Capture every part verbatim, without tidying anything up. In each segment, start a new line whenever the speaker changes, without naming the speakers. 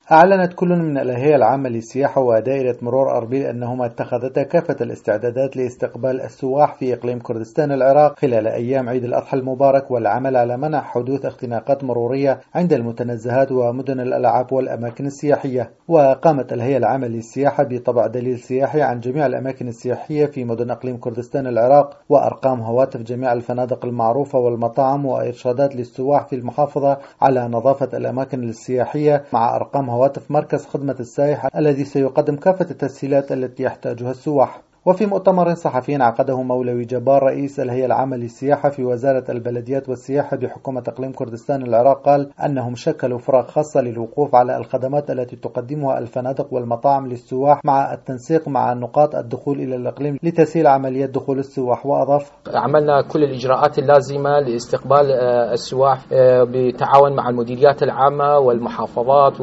أعلنت كل من الهيئة العامة للسياحة ودائرة مرور أربيل أنهما اتخذتا كافة الاستعدادات لاستقبال السواح في إقليم كردستان العراق خلال أيام عيد الأضحى المبارك، والعمل على منع حدوث اختناقات مرورية عند المتنزهات ومدن الألعاب والأماكن السياحية. وقامت الهيئة العامة للسياحة بطبع دليل سياحي عن جميع الأماكن السياحية في مدن إقليم كردستان العراق، وأرقام هواتف جميع الفنادق المعروفة والمطاعم، وإرشادات للسواح في المحافظة على نظافة الأماكن السياحية، مع أرقام هواتف مركز خدمة السائح الذي سيقدم كافة التسهيلات التي يحتاجها السواح. وفي مؤتمر صحفي عقده مولوي جبار رئيس الهيئة العامة للسياحة في وزارة البلديات والسياحة بحكومة إقليم كردستان العراق، قال أنهم شكلوا فرق خاصة للوقوف على الخدمات التي تقدمها الفنادق والمطاعم للسواح، مع التنسيق مع نقاط الدخول إلى الإقليم لتسهيل عملية دخول السواح. وأضاف:
عملنا كل الإجراءات اللازمة لاستقبال السواح بتعاون مع المديريات العامة والمحافظات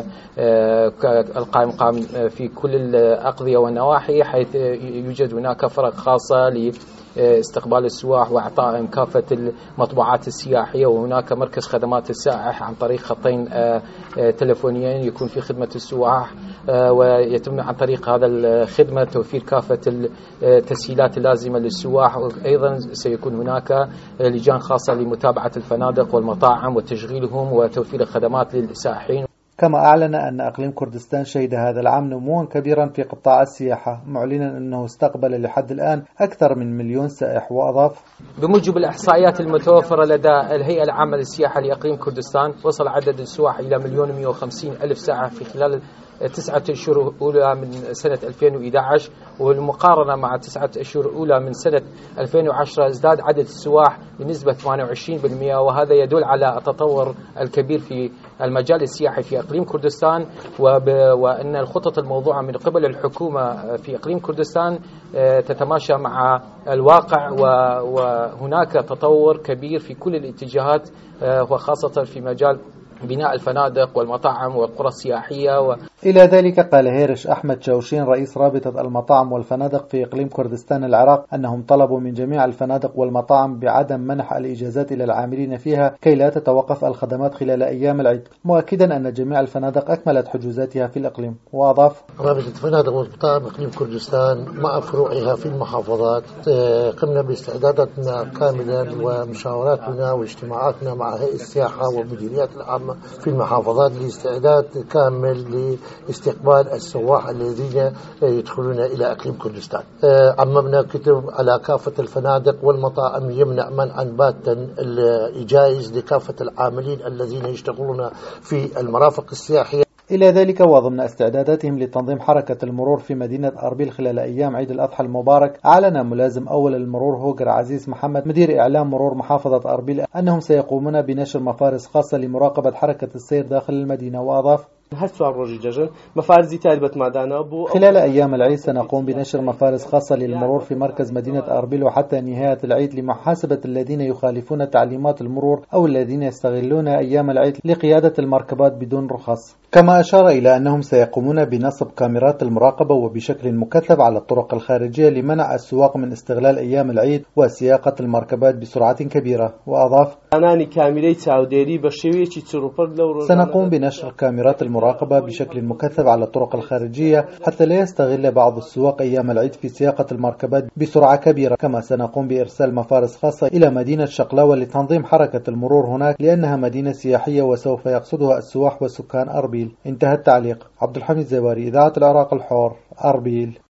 والقائم قام في كل الأقضية والنواحي، حيث يوجد هناك فرق خاصة لاستقبال السواح وإعطائهم كافة المطبوعات السياحية، وهناك مركز خدمات السائح عن طريق خطين تلفونيين يكون في خدمة السواح، ويتم عن طريق هذا الخدمة توفير كافة التسهيلات اللازمة للسواح. وأيضا سيكون هناك لجان خاصة لمتابعة الفنادق والمطاعم وتشغيلهم وتوفير الخدمات للسائحين.
كما أعلن أن إقليم كردستان شهد هذا العام نموا كبيرا في قطاع السياحة، معلنا أنه استقبل لحد الآن أكثر من مليون سائح. وأضاف:
بموجب الإحصائيات المتوفرة لدى الهيئة العامة للسياحة لإقليم كردستان، وصل عدد السواح إلى مليون ومئة وخمسين ألف سائح في خلال تسعة أشهر أولى من سنة ألفين وإحدى عشر، والمقارنة مع تسعة أشهر أولى من سنة ألفين وعشرة ازداد عدد السواح بنسبة ثمانية وعشرين بالمئة، وهذا يدل على التطور الكبير في المجال السياحي في إقليم كردستان، وأن الخطط الموضوعة من قبل الحكومة في إقليم كردستان تتماشى مع الواقع، وهناك تطور كبير في كل الاتجاهات، وخاصة في مجال بناء الفنادق والمطاعم والقرى السياحية. و...
إلى ذلك قال هيرش أحمد شوشين رئيس رابطة المطاعم والفنادق في إقليم كردستان العراق أنهم طلبوا من جميع الفنادق والمطاعم بعدم منح الإجازات إلى العاملين فيها كي لا تتوقف الخدمات خلال أيام العيد، مؤكدا أن جميع الفنادق أكملت حجوزاتها في الإقليم. وأضاف:
رابطة الفنادق والمطاعم إقليم كردستان مع فروعها في المحافظات قمنا باستعداداتنا كاملا ومشاوراتنا واجتماعاتنا مع هيئة السياحة والمديريات العامة في المحافظات لاستعداد كامل لاستقبال السواح الذين يدخلون إلى إقليم كردستان. عممنا كتب على كافة الفنادق والمطاعم يمنع منعا باتا الجائز لكافة العاملين الذين يشتغلون في المرافق السياحية.
إلى ذلك وضمن استعداداتهم لتنظيم حركة المرور في مدينة أربيل خلال أيام عيد الأضحى المبارك، أعلن ملازم أول المرور هوجر عزيز محمد مدير إعلام مرور محافظة أربيل أنهم سيقومون بنشر مفارس خاصة لمراقبة حركة السير داخل المدينة. وأضاف: خلال أيام العيد سنقوم بنشر مفارس خاصة للمرور في مركز مدينة أربيل وحتى نهاية العيد لمحاسبة الذين يخالفون تعليمات المرور أو الذين يستغلون أيام العيد لقيادة المركبات بدون رخص. كما أشار إلى أنهم سيقومون بنصب كاميرات المراقبة وبشكل مكثف على الطرق الخارجية لمنع السواق من استغلال أيام العيد وسياقة المركبات بسرعة كبيرة. وأضاف: سنقوم بنشر كاميرات المراقبة بشكل مكثف على الطرق الخارجية حتى لا يستغل بعض السواق أيام العيد في سياقة المركبات بسرعة كبيرة. كما سنقوم بإرسال مفارس خاصة إلى مدينة شقلاوة لتنظيم حركة المرور هناك، لأنها مدينة سياحية وسوف يقصدها السواح وسكان أربيل. انتهى التعليق. عبد الحميد زواري، إذاعة العراق الحر، أربيل.